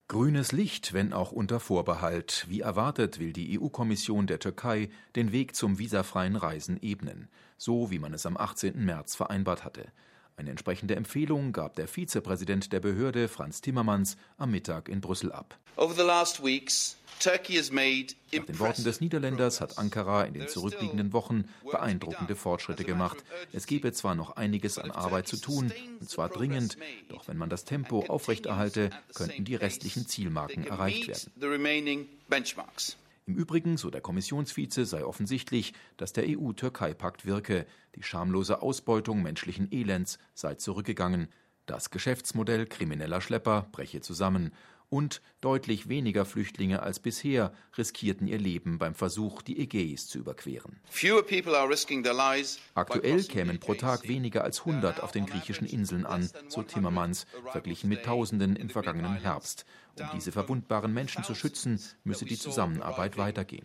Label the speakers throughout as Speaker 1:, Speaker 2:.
Speaker 1: Grünes Licht, wenn auch unter Vorbehalt. Wie erwartet will die EU-Kommission der Türkei den Weg zum visafreien Reisen ebnen, so wie man es am 18. März vereinbart hatte. Eine entsprechende Empfehlung gab der Vizepräsident der Behörde, Frans Timmermans, am Mittag in Brüssel ab. Nach den Worten des Niederländers hat Ankara in den zurückliegenden Wochen beeindruckende Fortschritte gemacht. Es gebe zwar noch einiges an Arbeit zu tun, und zwar dringend, doch wenn man das Tempo aufrechterhalte, könnten die restlichen Zielmarken erreicht werden. Im Übrigen, so der Kommissionsvize, sei offensichtlich, dass der EU-Türkei-Pakt wirke. Die schamlose Ausbeutung menschlichen Elends sei zurückgegangen. Das Geschäftsmodell krimineller Schlepper breche zusammen. Und deutlich weniger Flüchtlinge als bisher riskierten ihr Leben beim Versuch, die Ägäis zu überqueren. Aktuell kämen pro Tag weniger als 100 auf den griechischen Inseln an, so Timmermans, verglichen mit Tausenden im vergangenen Herbst. Um diese verwundbaren Menschen zu schützen, müsse die Zusammenarbeit weitergehen.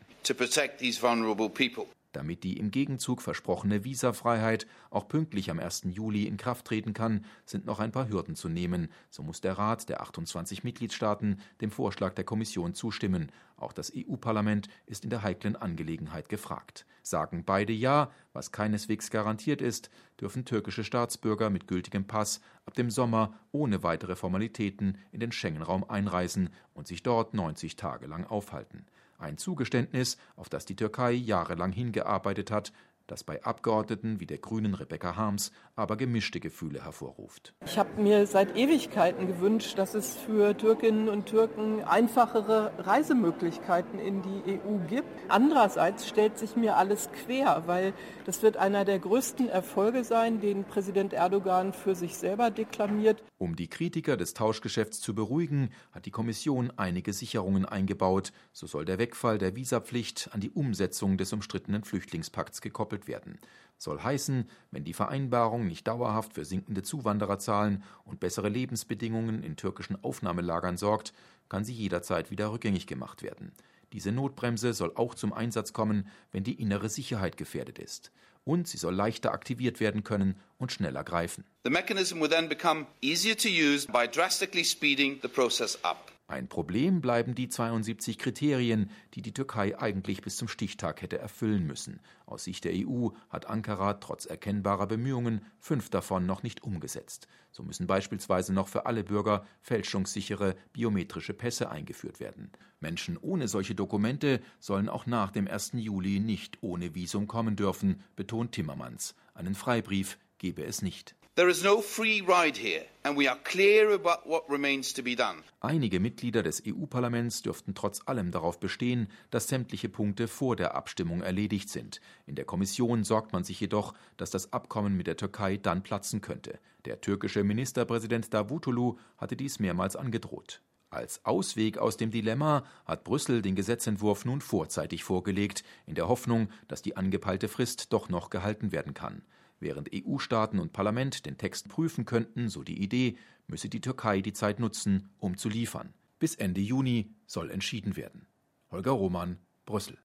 Speaker 1: Damit die im Gegenzug versprochene Visafreiheit auch pünktlich am 1. Juli in Kraft treten kann, sind noch ein paar Hürden zu nehmen. So muss der Rat der 28 Mitgliedstaaten dem Vorschlag der Kommission zustimmen. Auch das EU-Parlament ist in der heiklen Angelegenheit gefragt. Sagen beide Ja, was keineswegs garantiert ist, dürfen türkische Staatsbürger mit gültigem Pass ab dem Sommer ohne weitere Formalitäten in den Schengen-Raum einreisen und sich dort 90 Tage lang aufhalten. Ein Zugeständnis, auf das die Türkei jahrelang hingearbeitet hat, das bei Abgeordneten wie der Grünen Rebecca Harms aber gemischte Gefühle hervorruft.
Speaker 2: Ich habe mir seit Ewigkeiten gewünscht, dass es für Türkinnen und Türken einfachere Reisemöglichkeiten in die EU gibt. Andererseits stellt sich mir alles quer, weil das wird einer der größten Erfolge sein, den Präsident Erdogan für sich selber deklamiert.
Speaker 1: Um die Kritiker des Tauschgeschäfts zu beruhigen, hat die Kommission einige Sicherungen eingebaut. So soll der Wegfall der Visapflicht an die Umsetzung des umstrittenen Flüchtlingspakts gekoppelt werden. Soll heißen, wenn die Vereinbarung nicht dauerhaft für sinkende Zuwandererzahlen und bessere Lebensbedingungen in türkischen Aufnahmelagern sorgt, kann sie jederzeit wieder rückgängig gemacht werden. Diese Notbremse soll auch zum Einsatz kommen, wenn die innere Sicherheit gefährdet ist. Und sie soll leichter aktiviert werden können und schneller greifen.
Speaker 3: The mechanism will then become easier to use by drastically speeding the process up.
Speaker 1: Ein Problem bleiben die 72 Kriterien, die die Türkei eigentlich bis zum Stichtag hätte erfüllen müssen. Aus Sicht der EU hat Ankara trotz erkennbarer Bemühungen 5 davon noch nicht umgesetzt. So müssen beispielsweise noch für alle Bürger fälschungssichere biometrische Pässe eingeführt werden. Menschen ohne solche Dokumente sollen auch nach dem 1. Juli nicht ohne Visum kommen dürfen, betont Timmermans. Einen Freibrief gebe es nicht.
Speaker 3: There is no free ride here, and we are clear about what remains to be done.
Speaker 1: Einige Mitglieder des EU-Parlaments dürften trotz allem darauf bestehen, dass sämtliche Punkte vor der Abstimmung erledigt sind. In der Kommission sorgt man sich jedoch, dass das Abkommen mit der Türkei dann platzen könnte. Der türkische Ministerpräsident Davutoglu hatte dies mehrmals angedroht. Als Ausweg aus dem Dilemma hat Brüssel den Gesetzentwurf nun vorzeitig vorgelegt, in der Hoffnung, dass die angepeilte Frist doch noch gehalten werden kann. Während EU-Staaten und Parlament den Text prüfen könnten, so die Idee, müsse die Türkei die Zeit nutzen, um zu liefern. Bis Ende Juni soll entschieden werden. Holger Roman, Brüssel.